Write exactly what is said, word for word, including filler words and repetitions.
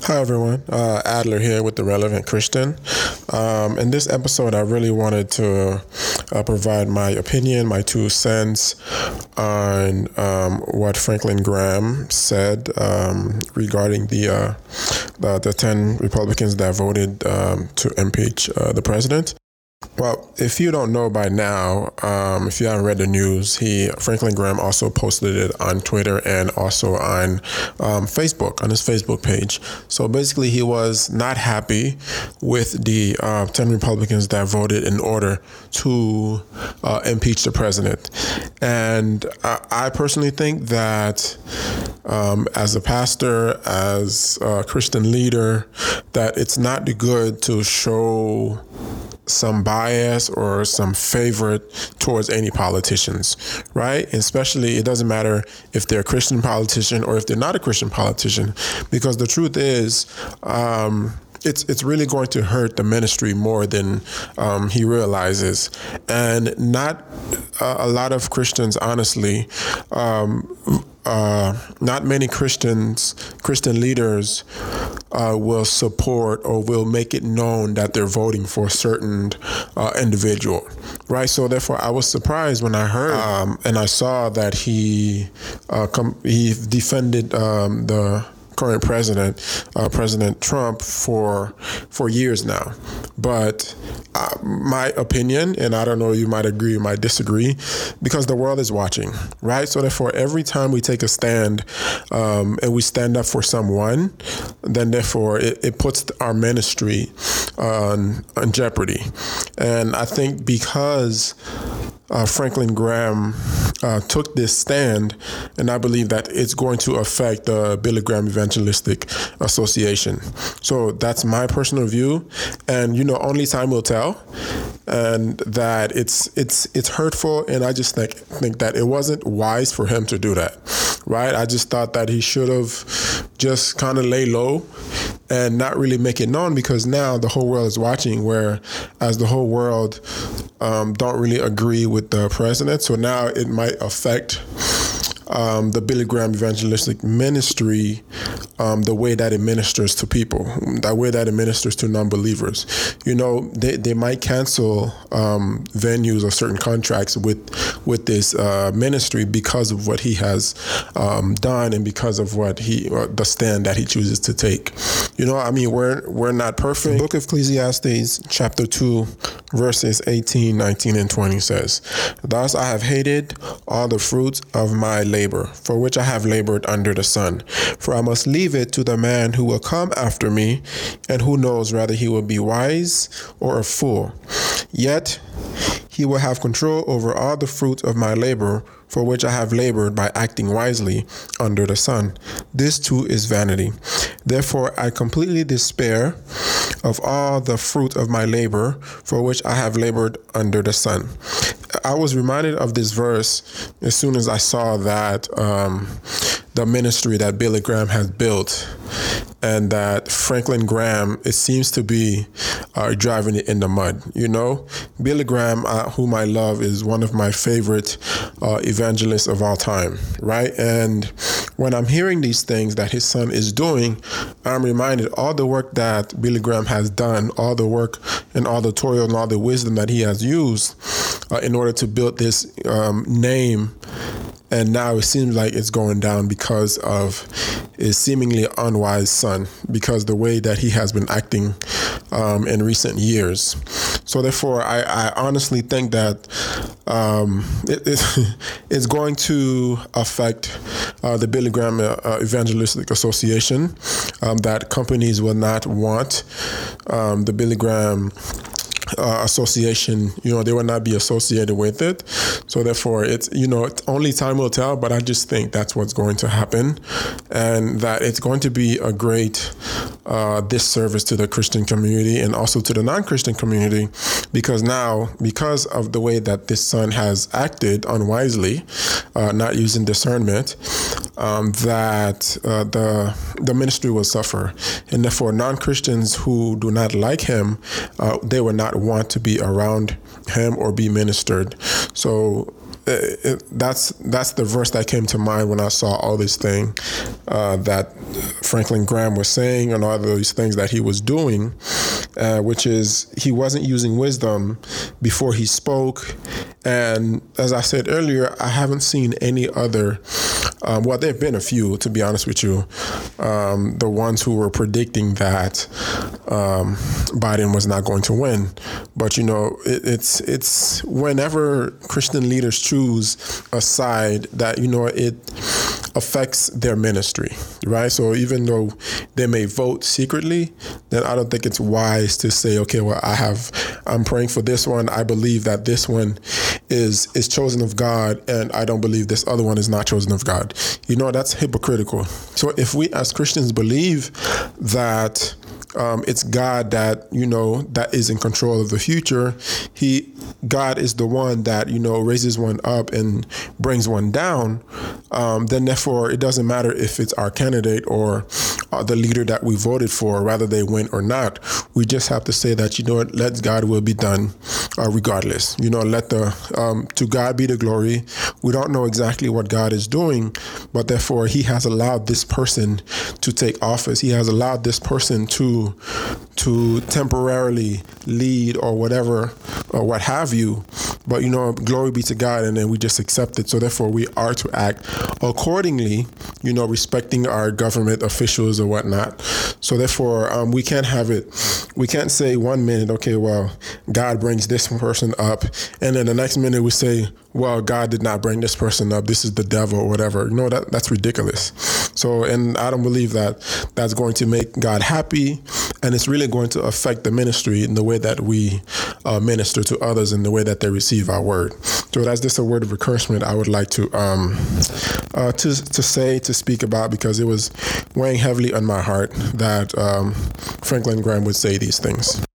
Hi, everyone. Uh, Adler here with The Relevant Christian. Um, in this episode, I really wanted to uh, provide my opinion, my two cents on um, what Franklin Graham said um, regarding the, uh, the the ten Republicans that voted um, to impeach uh, the president. Well, if you don't know by now, um, if you haven't read the news, he Franklin Graham also posted it on Twitter and also on um, Facebook, on his Facebook page. So basically, he was not happy with the uh, ten Republicans that voted in order to uh, impeach the president. And I, I personally think that um, as a pastor, as a Christian leader, that it's not good to show some bias or some favorite towards any politicians, right? Especially, it doesn't matter if they're a Christian politician or if they're not a Christian politician, because the truth is, um, it's it's really going to hurt the ministry more than um, he realizes. And not uh, a lot of Christians, honestly, um, Uh, not many Christians, Christian leaders uh, will support or will make it known that they're voting for a certain uh, individual, right? So therefore, I was surprised when I heard um, and I saw that he uh, com- he defended um, the current president, uh, President Trump, for for years now. But uh, my opinion, and I don't know, you might agree, you might disagree, because the world is watching, right? So therefore, every time we take a stand um, and we stand up for someone, then therefore it, it puts our ministry on, on jeopardy. And I think because Uh, Franklin Graham uh, took this stand, and I believe that it's going to affect the Billy Graham Evangelistic Association. So that's my personal view, and you know, only time will tell. And that it's it's it's hurtful, and I just think think that it wasn't wise for him to do that, right? I just thought that he should have just kind of lay low and not really make it known, because now the whole world is watching, where as the whole world um, don't really agree with the president. So now it might affect um, the Billy Graham Evangelistic Ministry, um, the way that it ministers to people, the way that it ministers to non-believers. You know, they, they might cancel um, venues or certain contracts with with this uh, ministry because of what he has um, done and because of what he, uh, the stand that he chooses to take. You know, I mean, we're we're not perfect. The book of Ecclesiastes, chapter two, verses eighteen, nineteen, and twenty says, "Thus I have hated all the fruits of my labor, for which I have labored under the sun. For I must leave it to the man who will come after me, and who knows whether he will be wise or a fool. Yet he will have control over all the fruit of my labor, for which I have labored by acting wisely under the sun. This too is vanity. Therefore I completely despair of all the fruit of my labor, for which I have labored under the sun." I was reminded of this verse as soon as I saw that um, the ministry that Billy Graham has built, and that Franklin Graham, it seems to be uh, driving it in the mud. You know, Billy Graham, uh, whom I love, is one of my favorite uh, evangelists of all time, right? And when I'm hearing these things that his son is doing, I'm reminded all the work that Billy Graham has done, all the work and all the toil and all the wisdom that he has used uh, in order to build this um, name. And now it seems like it's going down because of his seemingly unwise son, because the way that he has been acting um, in recent years. So therefore, I, I honestly think that um, it, it, it's going to affect uh, the Billy Graham uh, Evangelistic Association, um, that companies will not want um, the Billy Graham Uh, association, you know, they will not be associated with it. So therefore, it's, you know, it's only time will tell, but I just think that's what's going to happen, and that it's going to be a great uh, disservice to the Christian community and also to the non-Christian community, because now, because of the way that this son has acted unwisely, uh, not using discernment, um, that uh, the the ministry will suffer, and therefore non-Christians who do not like him, uh, they will not want to be around him or be ministered. So it, it, that's that's the verse that came to mind when I saw all these things uh, that Franklin Graham was saying and all these things that he was doing, uh, which is he wasn't using wisdom before he spoke. And as I said earlier, I haven't seen any other, um, well, there have been a few, to be honest with you, um, the ones who were predicting that um, Biden was not going to win. But, you know, it, it's it's whenever Christian leaders choose a side that, you know, it affects their ministry, right? So even though they may vote secretly, then I don't think it's wise to say, okay, well, I have, I'm praying for this one. I believe that this one is is chosen of God, and I don't believe this other one is not chosen of God. You know, that's hypocritical. So if we as Christians believe that Um, it's God that, you know, that is in control of the future. He, God is the one that, you know, raises one up and brings one down. Um, then therefore, it doesn't matter if it's our candidate or uh, the leader that we voted for, whether they win or not. We just have to say that, you know what, let God will be done uh, regardless. You know, let the, um, to God be the glory. We don't know exactly what God is doing, but therefore he has allowed this person to take office. He has allowed this person to to temporarily lead or whatever or what have you. But, you know, glory be to God, and then we just accept it. So therefore we are to act accordingly, you know, respecting our government officials or whatnot. So therefore um, we can't have it. We can't say one minute, okay, well, God brings this person up. And then the next minute we say, well, God did not bring this person up. This is the devil or whatever. You know, that that's ridiculous. So, and I don't believe that that's going to make God happy. And it's really going to affect the ministry in the way that we uh, minister to others, in the way that they receive our word. So that's just a word of encouragement I would like to um, uh, to to say, to speak about, because it was weighing heavily on my heart that um, Franklin Graham would say these things.